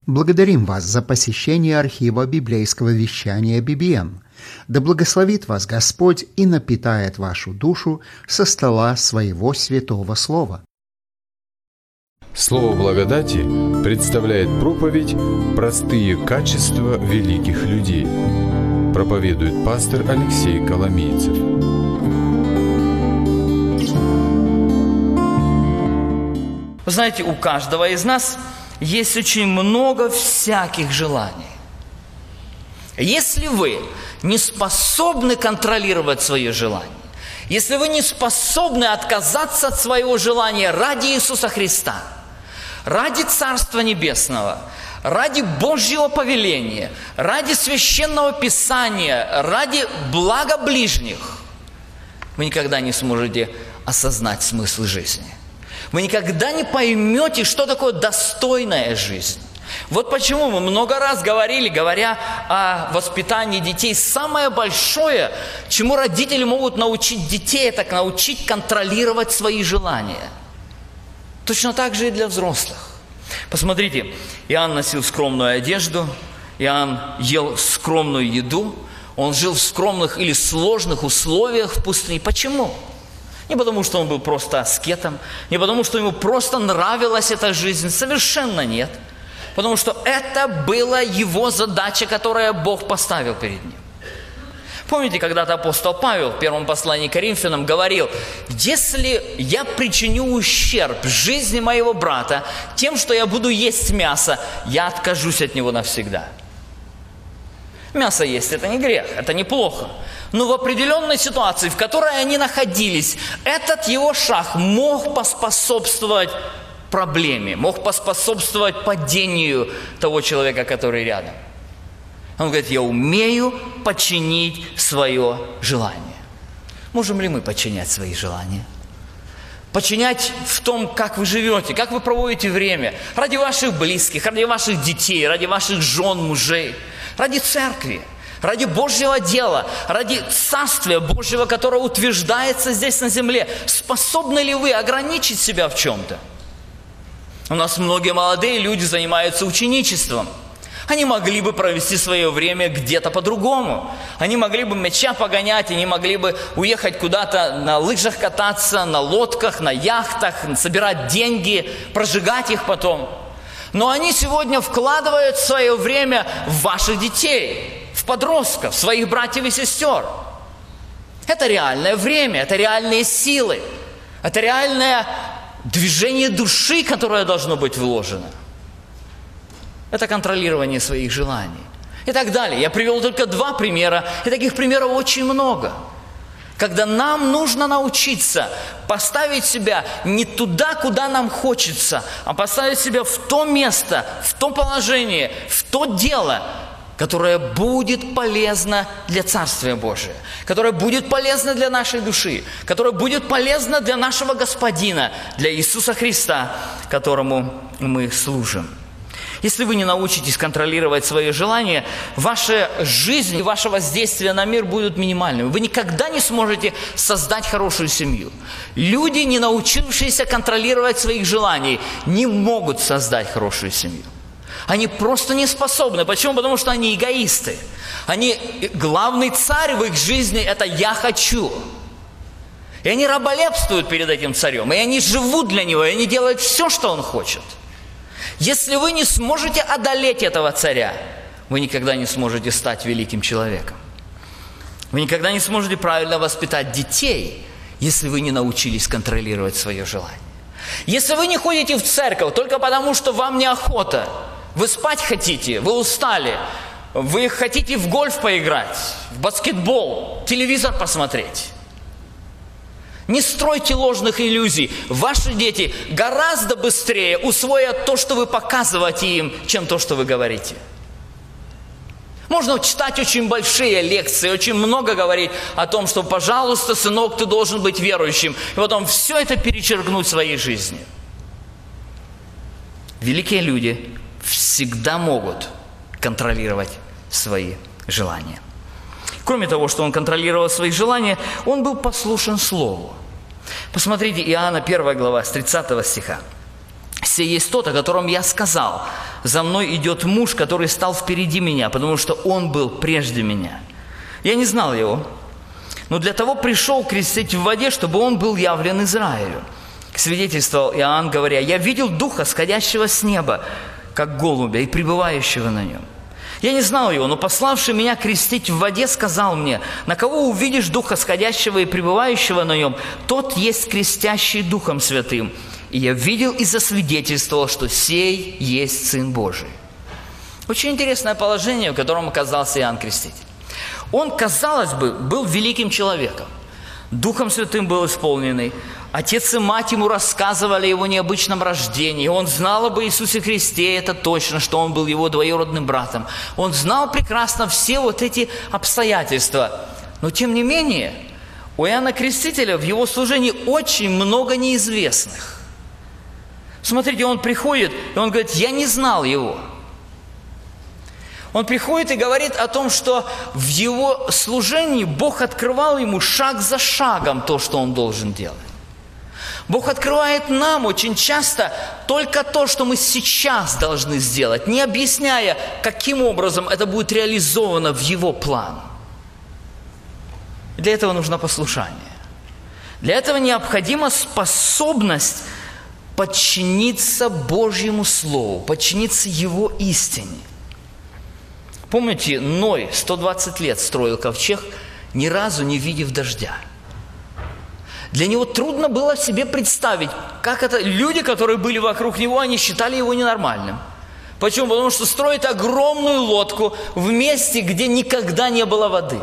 Благодарим вас за посещение архива библейского вещания BBN. Да благословит вас Господь и напитает вашу душу со стола своего святого слова. Слово благодати представляет проповедь «Простые качества великих людей». Проповедует пастор Алексей Коломейцев. Вы знаете, у каждого из нас есть очень много всяких желаний. Если вы не способны контролировать свое желание, если вы не способны отказаться от своего желания ради Иисуса Христа, ради Царства Небесного, ради Божьего повеления, ради Священного Писания, ради блага ближних, вы никогда не сможете осознать смысл жизни. Вы никогда не поймете, что такое достойная жизнь. Вот почему мы много раз говорили, говоря о воспитании детей, самое большое, чему родители могут научить детей, это научить контролировать свои желания. Точно так же и для взрослых. Посмотрите, Иоанн носил скромную одежду, Иоанн ел скромную еду, он жил в скромных или сложных условиях в пустыне. Почему? Не потому, что он был просто аскетом, не потому, что ему просто нравилась эта жизнь. Совершенно нет. Потому что это была его задача, которую Бог поставил перед ним. Помните, когда-то апостол Павел в первом послании к Коринфянам говорил: «Если я причиню ущерб жизни моего брата тем, что я буду есть мясо, я откажусь от него навсегда». Мясо есть – это не грех, это неплохо. Но в определенной ситуации, в которой они находились, этот его шаг мог поспособствовать проблеме, мог поспособствовать падению того человека, который рядом. Он говорит: я умею подчинить свое желание. Можем ли мы подчинять свои желания? Подчинять в том, как вы живете, как вы проводите время, ради ваших близких, ради ваших детей, ради ваших жен, мужей, ради церкви, ради Божьего дела, ради Царствия Божьего, которое утверждается здесь на земле. Способны ли вы ограничить себя в чем-то? У нас многие молодые люди занимаются ученичеством. Они могли бы провести свое время где-то по-другому. Они могли бы мяча погонять, они могли бы уехать куда-то на лыжах кататься, на лодках, на яхтах, собирать деньги, прожигать их потом. Но они сегодня вкладывают свое время в ваших детей, в подростков, в своих братьев и сестер. Это реальное время, это реальные силы, это реальное движение души, которое должно быть вложено. Это контролирование своих желаний. И так далее. Я привел только 2 примера, и таких примеров очень много. Когда нам нужно научиться поставить себя не туда, куда нам хочется, а поставить себя в то место, в то положение, в то дело, которое будет полезно для Царствия Божия, которое будет полезно для нашей души, которое будет полезно для нашего Господина, для Иисуса Христа, которому мы служим. Если вы не научитесь контролировать свои желания, ваша жизнь и ваше воздействие на мир будут минимальными. Вы никогда не сможете создать хорошую семью. Люди, не научившиеся контролировать своих желаний, не могут создать хорошую семью. Они просто не способны. Почему? Потому что они эгоисты. Главный царь в их жизни – это «я хочу». И они раболепствуют перед этим царем. И они живут для него, и они делают все, что он хочет. Если вы не сможете одолеть этого царя, вы никогда не сможете стать великим человеком. Вы никогда не сможете правильно воспитать детей, если вы не научились контролировать свое желание. Если вы не ходите в церковь только потому, что вам неохота, вы спать хотите, вы устали, вы хотите в гольф поиграть, в баскетбол, телевизор посмотреть. Не стройте ложных иллюзий. Ваши дети гораздо быстрее усвоят то, что вы показываете им, чем то, что вы говорите. Можно читать очень большие лекции, очень много говорить о том, что, пожалуйста, сынок, ты должен быть верующим. И потом все это перечеркнуть в своей жизни. Великие люди всегда могут контролировать свои желания. Кроме того, что он контролировал свои желания, он был послушен Слову. Посмотрите, Иоанна 1 глава, с 30 стиха. «Сей есть тот, о котором я сказал. за мной идет муж, который стал впереди меня, потому что он был прежде меня. Я не знал его, но для того пришел крестить в воде, чтобы он был явлен Израилю. Свидетельствовал Иоанн, говоря: «Я видел Духа, сходящего с неба, как голубя, и пребывающего на нем. Я не знал его, но пославший меня крестить в воде сказал мне: на кого увидишь Духа сходящего и пребывающего на нем, тот есть крестящий Духом Святым. И я видел и засвидетельствовал, что сей есть Сын Божий». Очень интересное положение, в котором оказался Иоанн Креститель. Он, казалось бы, был великим человеком. Духом Святым был исполненный. Отец и мать ему рассказывали о его необычном рождении. Он знал об Иисусе Христе, это точно, что он был его двоюродным братом. Он знал прекрасно все вот эти обстоятельства. Но, тем не менее, у Иоанна Крестителя в его служении очень много неизвестных. Смотрите, он приходит, и он говорит: «Я не знал его». Он приходит и говорит о том, что в его служении Бог открывал ему шаг за шагом то, что он должен делать. Бог открывает нам очень часто только то, что мы сейчас должны сделать, не объясняя, каким образом это будет реализовано в Его план. Для этого нужно послушание. Для этого необходима способность подчиниться Божьему Слову, подчиниться Его истине. Помните, Ной 120 лет строил ковчег, ни разу не видев дождя. Для него трудно было себе представить, как это... Люди, которые были вокруг него, они считали его ненормальным. Почему? Потому что строит огромную лодку в месте, где никогда не было воды.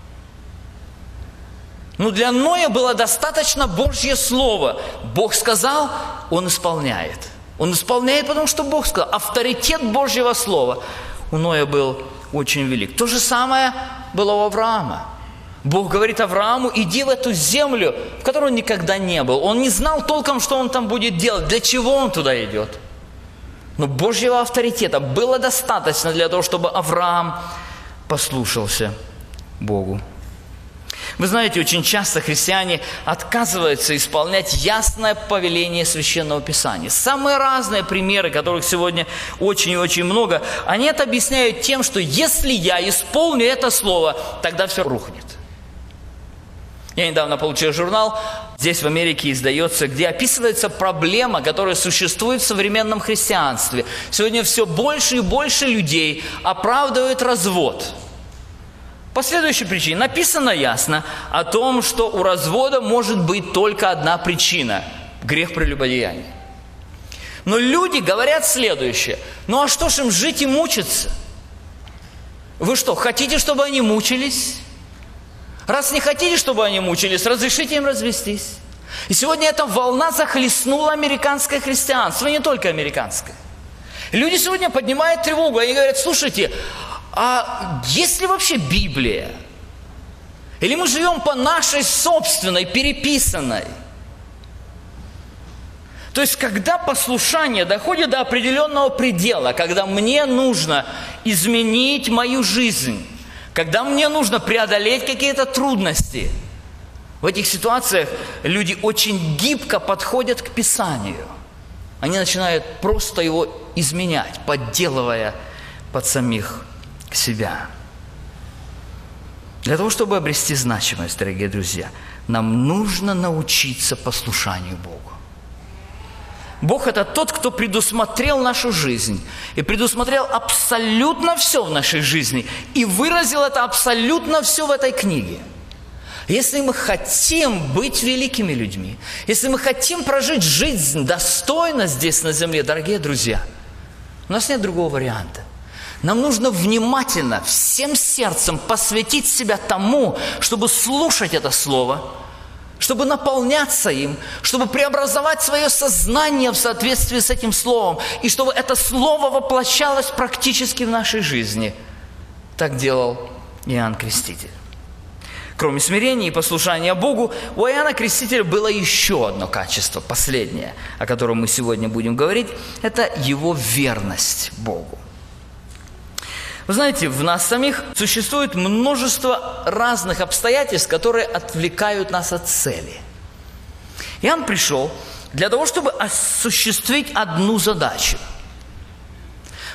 Но для Ноя было достаточно Божье Слово. Бог сказал, он исполняет. Он исполняет, потому что Бог сказал. Авторитет Божьего Слова у Ноя был очень велик. То же самое было у Авраама. Бог говорит Аврааму: иди в эту землю, в которой он никогда не был. Он не знал толком, что он там будет делать, для чего он туда идет. Но Божьего авторитета было достаточно для того, чтобы Авраам послушался Богу. Вы знаете, очень часто христиане отказываются исполнять ясное повеление Священного Писания. Самые разные примеры, которых сегодня очень и очень много, они это объясняют тем, что если я исполню это слово, тогда все рухнет. Я недавно получил журнал, здесь в Америке издается, где описывается проблема, которая существует в современном христианстве. Сегодня все больше и больше людей оправдывают развод. По следующей причине написано ясно о том, что у развода может быть только одна причина – грех прелюбодеяния. Но люди говорят следующее: ну а что ж им жить и мучиться? Вы что, хотите, чтобы они мучились? Раз не хотите, чтобы они мучились, разрешите им развестись. И сегодня эта волна захлестнула американское христианство, и не только американское. Люди сегодня поднимают тревогу, они говорят: слушайте, а есть ли вообще Библия? Или мы живем по нашей собственной, переписанной? То есть, когда послушание доходит до определенного предела, когда мне нужно изменить мою жизнь, когда мне нужно преодолеть какие-то трудности, в этих ситуациях люди очень гибко подходят к Писанию. Они начинают просто его изменять, подделывая под самих себя. Для того, чтобы обрести значимость, дорогие друзья, нам нужно научиться послушанию Богу. Бог – это тот, кто предусмотрел нашу жизнь и предусмотрел абсолютно все в нашей жизни и выразил это абсолютно все в этой книге. Если мы хотим быть великими людьми, если мы хотим прожить жизнь достойно здесь на земле, дорогие друзья, у нас нет другого варианта. Нам нужно внимательно, всем сердцем посвятить себя тому, чтобы слушать это слово, чтобы наполняться им, чтобы преобразовать свое сознание в соответствии с этим словом, и чтобы это слово воплощалось практически в нашей жизни. Так делал Иоанн Креститель. Кроме смирения и послушания Богу, у Иоанна Крестителя было еще одно качество, последнее, о котором мы сегодня будем говорить, это его верность Богу. Вы знаете, в нас самих существует множество разных обстоятельств, которые отвлекают нас от цели. Иоанн пришел для того, чтобы осуществить одну задачу.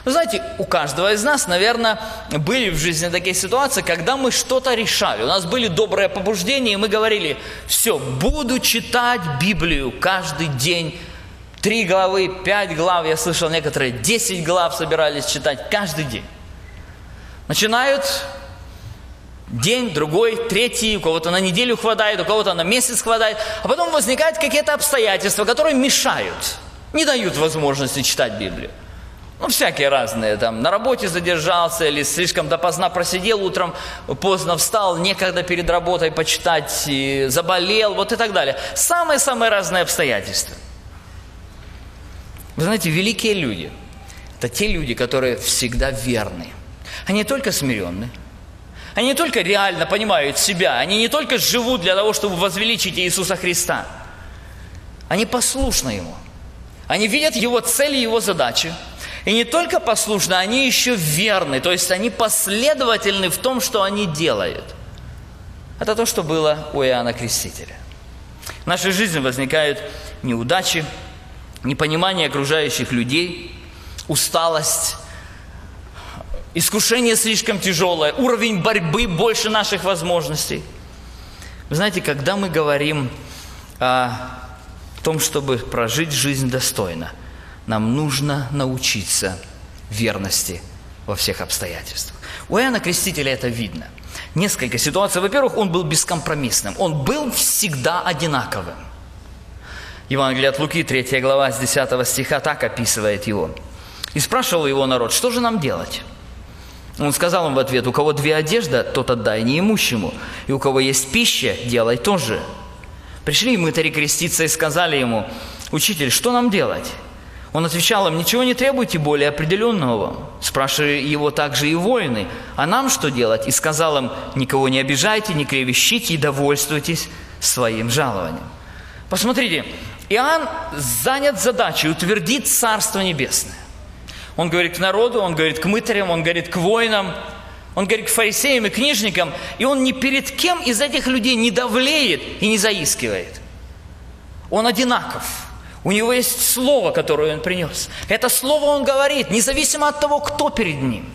Вы знаете, у каждого из нас, наверное, были в жизни такие ситуации, когда мы что-то решали. У нас были добрые побуждения, и мы говорили: все, буду читать Библию каждый день. 3 главы, 5 глав, я слышал, некоторые 10 глав собирались читать каждый день. Начинают день, другой, третий, у кого-то на неделю хватает, у кого-то на месяц хватает, а потом возникают какие-то обстоятельства, которые мешают, не дают возможности читать Библию. Всякие разные, на работе задержался или слишком допоздна просидел, утром поздно встал, некогда перед работой почитать, и заболел, и так далее. Самые-самые разные обстоятельства. Вы знаете, великие люди – это те люди, которые всегда верны. Они не только смиренны, они не только реально понимают себя, они не только живут для того, чтобы возвеличить Иисуса Христа. Они послушны Ему. Они видят Его цели, Его задачи. И не только послушны, они еще верны, то есть они последовательны в том, что они делают. Это то, что было у Иоанна Крестителя. В нашей жизни возникают неудачи, непонимание окружающих людей, усталость, искушение слишком тяжелое, уровень борьбы больше наших возможностей. Вы знаете, когда мы говорим о том, чтобы прожить жизнь достойно, нам нужно научиться верности во всех обстоятельствах. У Иоанна Крестителя это видно. Несколько ситуаций. Во-первых, он был бескомпромиссным. Он был всегда одинаковым. Евангелие от Луки, 3 глава, с 10 стиха так описывает его. «И спрашивал его народ: что же нам делать?» Он сказал им в ответ: у кого 2 одежды, тот отдай неимущему, и у кого есть пища, делай то же. Пришли мытари креститься и сказали ему: «Учитель, что нам делать?» Он отвечал им: ничего не требуйте более определенного вам. Спрашивали его также и воины: а нам что делать? И сказал им: никого не обижайте, не клевещите и довольствуйтесь своим жалованием. Посмотрите, Иоанн занят задачей утвердить Царство Небесное. Он говорит к народу, он говорит к мытарям, он говорит к воинам, он говорит к фарисеям и книжникам, и он ни перед кем из этих людей не давлеет и не заискивает. Он одинаков. У него есть слово, которое он принес. Это слово он говорит, независимо от того, кто перед ним.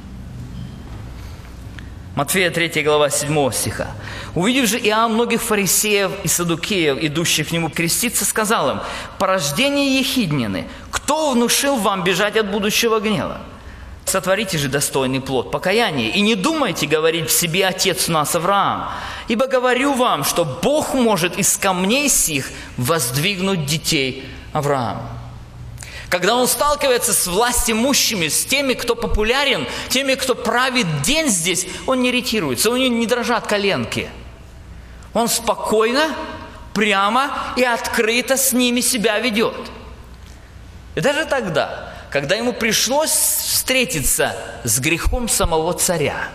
Матфея 3 глава 7 стиха. «Увидев же Иоанн многих фарисеев и саддукеев, идущих к нему креститься, сказал им: порождение ехиднины, кто внушил вам бежать от будущего гнева? Сотворите же достойный плод покаяния, и не думайте говорить в себе: отец у нас Авраам. Ибо говорю вам, что Бог может из камней сих воздвигнуть детей Авраама». Когда он сталкивается с властимущими, с теми, кто популярен, теми, кто правит день здесь, он не ретируется, у него не дрожат коленки. Он спокойно, прямо и открыто с ними себя ведет. И даже тогда, когда ему пришлось встретиться с грехом самого царя.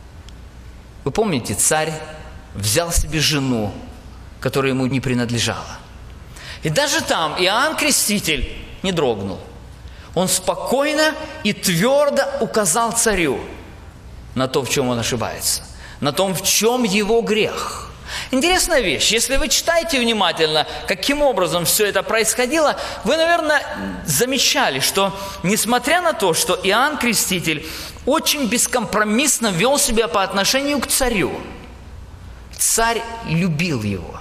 Вы помните, царь взял себе жену, которая ему не принадлежала. И даже там Иоанн Креститель не дрогнул. Он спокойно и твердо указал царю на то, в чем он ошибается, на том, в чем его грех. Интересная вещь. Если вы читаете внимательно, каким образом все это происходило, вы, наверное, замечали, что, несмотря на то, что Иоанн Креститель очень бескомпромиссно вел себя по отношению к царю, царь любил его.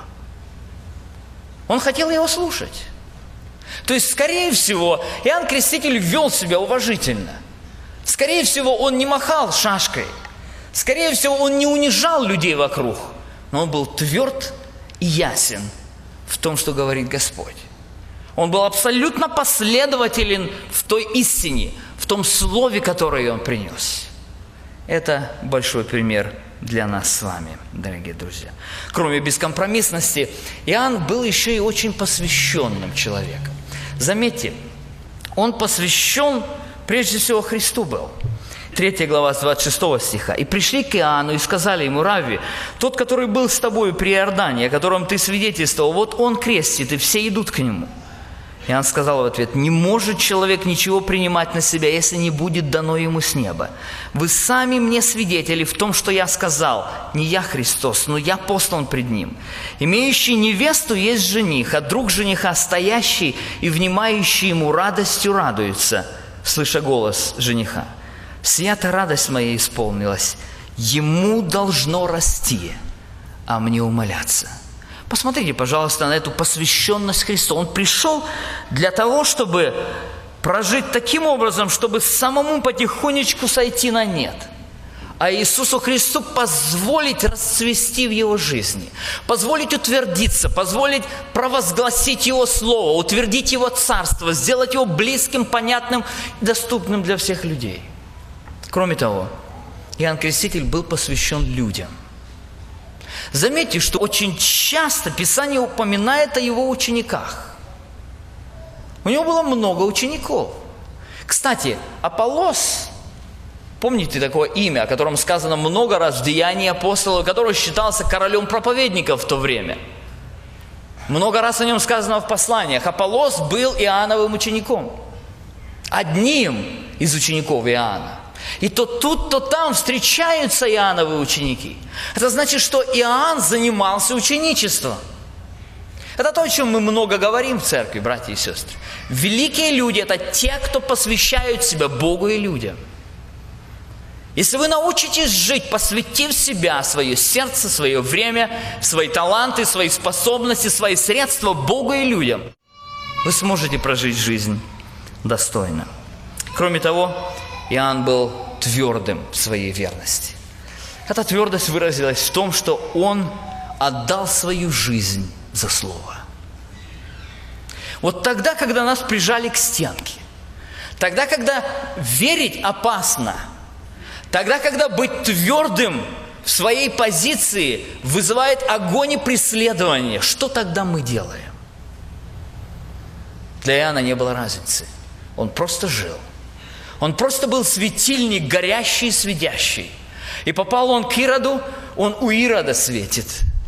Он хотел его слушать. То есть, скорее всего, Иоанн Креститель вел себя уважительно. Скорее всего, он не махал шашкой. Скорее всего, он не унижал людей вокруг. Но он был тверд и ясен в том, что говорит Господь. Он был абсолютно последователен в той истине, в том слове, которое он принес. Это большой пример для нас с вами, дорогие друзья. Кроме бескомпромиссности, Иоанн был еще и очень посвященным человеком. Заметьте, он посвящен прежде всего Христу был. 3 глава с 26 стиха. «И пришли к Иоанну и сказали ему: Равви, тот, который был с тобою при Иордане, о котором ты свидетельствовал, вот он крестит, и все идут к нему». Иоанн сказал в ответ: не может человек ничего принимать на себя, если не будет дано ему с неба. Вы сами мне свидетели в том, что я сказал: не я Христос, но я послан пред ним. Имеющий невесту есть жених, а друг жениха, стоящий и внимающий ему радостью радуется. слыша голос жениха: «Сия-то радость моя исполнилась, ему должно расти, а мне умоляться». Посмотрите, пожалуйста, на эту посвященность Христу. Он пришел для того, чтобы прожить таким образом, чтобы самому потихонечку сойти на нет. А Иисусу Христу позволить расцвести в его жизни, позволить утвердиться, позволить провозгласить Его Слово, утвердить Его Царство, сделать Его близким, понятным, доступным для всех людей. Кроме того, Иоанн Креститель был посвящен людям. Заметьте, что очень часто Писание упоминает о его учениках. У него было много учеников. Кстати, Аполлос, помните такое имя, о котором сказано много раз в Деянии апостолов, который считался королем проповедников в то время? Много раз о нем сказано в посланиях. Аполлос был Иоанновым учеником, одним из учеников Иоанна. И то тут, то там встречаются Иоанновы ученики. Это значит, что Иоанн занимался ученичеством. Это то, о чем мы много говорим в церкви, братья и сестры. Великие люди – это те, кто посвящают себя Богу и людям. Если вы научитесь жить, посвятив себя, свое сердце, свое время, свои таланты, свои способности, свои средства Богу и людям, вы сможете прожить жизнь достойно. Кроме того, Иоанн был твердым в своей верности. Эта твердость выразилась в том, что он отдал свою жизнь за Слово. Вот тогда, когда нас прижали к стенке, тогда, когда верить опасно, тогда, когда быть твердым в своей позиции вызывает огонь и преследование, что тогда мы делаем? Для Иоанна не было разницы. Он просто жил. Он просто был светильник, горящий и светящий. И попал он к Ироду, он у Ирода светит.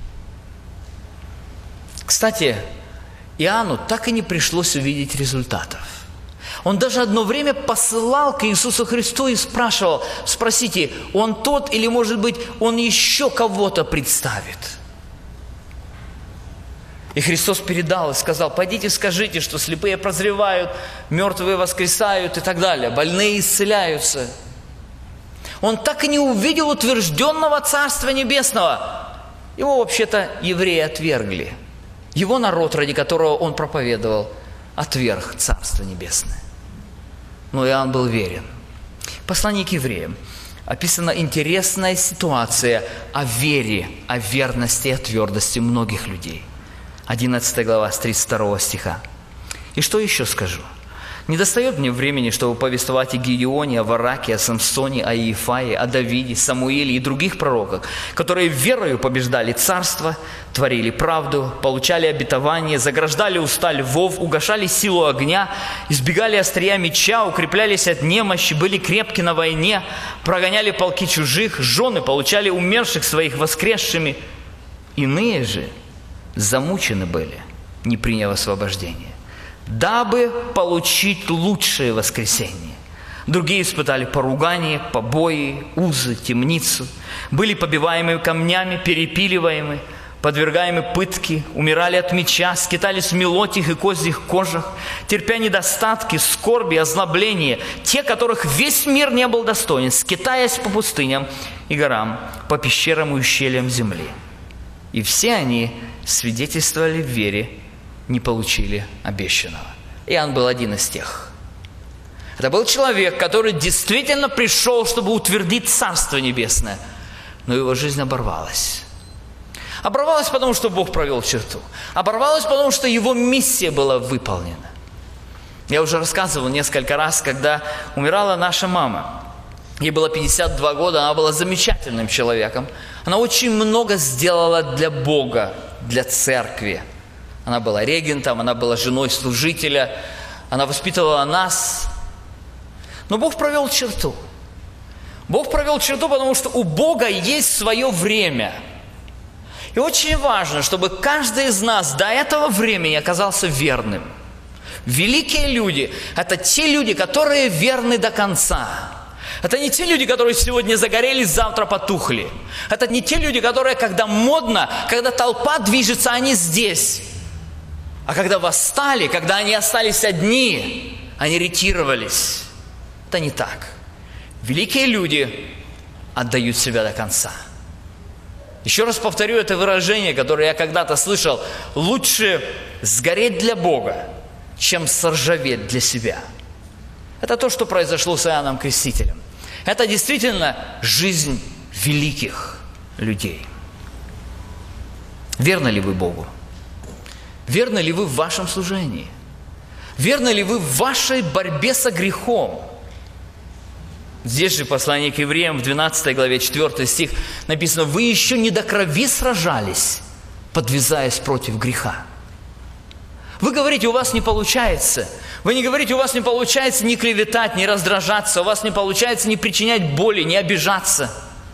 Кстати, Иоанну так и не пришлось увидеть результатов. Он даже одно время посылал к Иисусу Христу и спрашивал: спросите, он тот или, может быть, он еще кого-то представит? И Христос передал и сказал: пойдите скажите, что слепые прозревают, мертвые воскресают и так далее, больные исцеляются. Он так и не увидел утвержденного Царства Небесного. Его вообще-то евреи отвергли. Его народ, ради которого он проповедовал, отверг Царство Небесное. Но Иоанн был верен. В послании к евреям описана интересная ситуация о вере, о верности и о твердости многих людей. 11 глава с 32 стиха. «И что еще скажу? Не достает мне времени, чтобы повествовать о Гедеоне, о Вараке, о Самсоне, о Иефае, о Давиде, Самуиле и других пророках, которые верою побеждали царство, творили правду, получали обетование, заграждали уста львов, угашали силу огня, избегали острия меча, укреплялись от немощи, были крепки на войне, прогоняли полки чужих, жены получали умерших своих воскресшими. Иные же замучены были, не приняв освобождения, дабы получить лучшее воскресение. Другие испытали поругание, побои, узы, темницу, были побиваемы камнями, перепиливаемы, подвергаемы пытке, умирали от меча, скитались в мелотьих и козьих кожах, терпя недостатки, скорби, озлобления, те, которых весь мир не был достоин, скитаясь по пустыням и горам, по пещерам и ущельям земли. И все они свидетельствовали в вере, не получили обещанного. Иоанн был один из тех. Это был человек, который действительно пришел, чтобы утвердить Царство Небесное, но его жизнь оборвалась. Оборвалась, потому что Бог провел черту. Оборвалась, потому что его миссия была выполнена. Я уже рассказывал несколько раз, когда умирала наша мама. Ей было 52 года, она была замечательным человеком. Она очень много сделала для Бога, для церкви. Она была регентом, она была женой служителя, она воспитывала нас. Но Бог провел черту. Бог провел черту, потому что у Бога есть свое время. И очень важно, чтобы каждый из нас до этого времени оказался верным. Великие люди – это те люди, которые верны до конца. Это не те люди, которые сегодня загорелись, завтра потухли. Это не те люди, которые, когда модно, когда толпа движется, они здесь. А когда восстали, когда они остались одни, они ретировались. Это не так. Великие люди отдают себя до конца. Еще раз повторю это выражение, которое я когда-то слышал. Лучше сгореть для Бога, чем соржаветь для себя. Это то, что произошло с Иоанном Крестителем. Это действительно жизнь великих людей. Верны ли вы Богу? Верны ли вы в вашем служении? Верны ли вы в вашей борьбе со грехом? Здесь же послание к евреям в 12 главе 4 стих написано: «Вы еще не до крови сражались, подвязаясь против греха». Вы говорите, у вас не получается. Вы не говорите, у вас не получается не клеветать, не раздражаться, у вас не получается не причинять боли, не обижаться.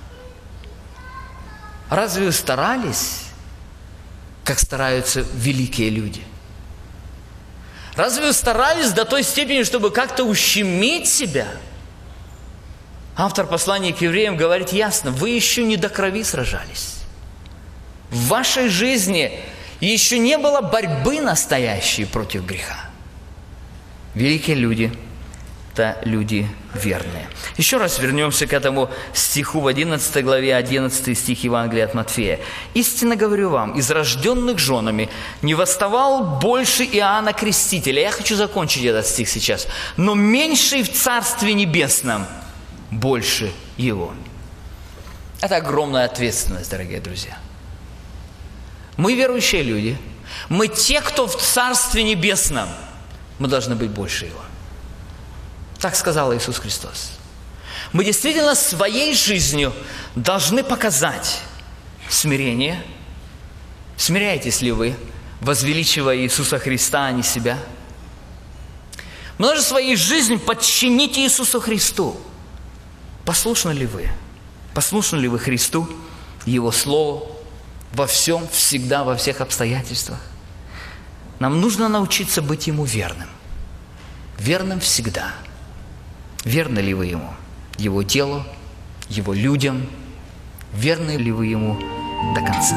Разве вы старались, как стараются великие люди? Разве вы старались до той степени, чтобы как-то ущемить себя? Автор послания к евреям говорит ясно: вы еще не до крови сражались. В вашей жизни еще не было борьбы настоящей против греха. Великие люди – это люди верные. Еще раз вернемся к этому стиху в 11 главе, 11 стих Евангелия от Матфея. «Истинно говорю вам, из рожденных женами не восставал больше Иоанна Крестителя». Я хочу закончить этот стих сейчас. «Но меньший в Царстве Небесном больше его». Это огромная ответственность, дорогие друзья. Мы верующие люди, мы те, кто в Царстве Небесном, мы должны быть больше его. Так сказал Иисус Христос. Мы действительно своей жизнью должны показать смирение. Смиряетесь ли вы, возвеличивая Иисуса Христа, а не себя? Мы должны своей жизнью подчинить Иисусу Христу. Послушны ли вы? Послушны ли вы Христу, Его Слову, во всем, всегда, во всех обстоятельствах? Нам нужно научиться быть Ему верным. Верным всегда. Верны ли вы Ему? Его делу, Его людям? Верны ли вы Ему до конца?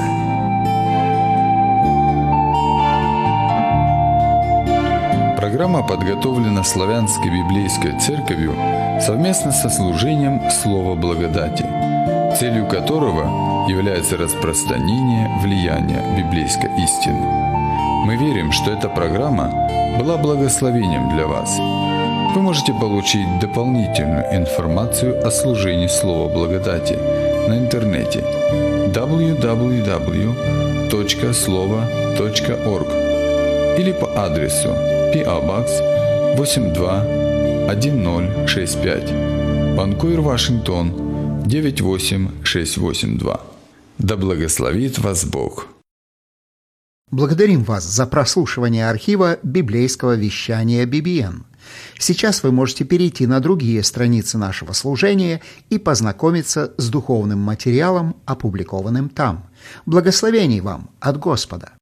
Программа подготовлена Славянской библейской церковью совместно со служением Слова Благодати, целью которого является распространение влияния библейской истины. Мы верим, что эта программа была благословением для вас. Вы можете получить дополнительную информацию о служении Слова Благодати на интернете www.slovo.org или по адресу PO Box 821065, Ванкувер, Вашингтон 98682. Да благословит вас Бог! Благодарим вас за прослушивание архива библейского вещания BBN. Сейчас вы можете перейти на другие страницы нашего служения и познакомиться с духовным материалом, опубликованным там. Благословений вам от Господа!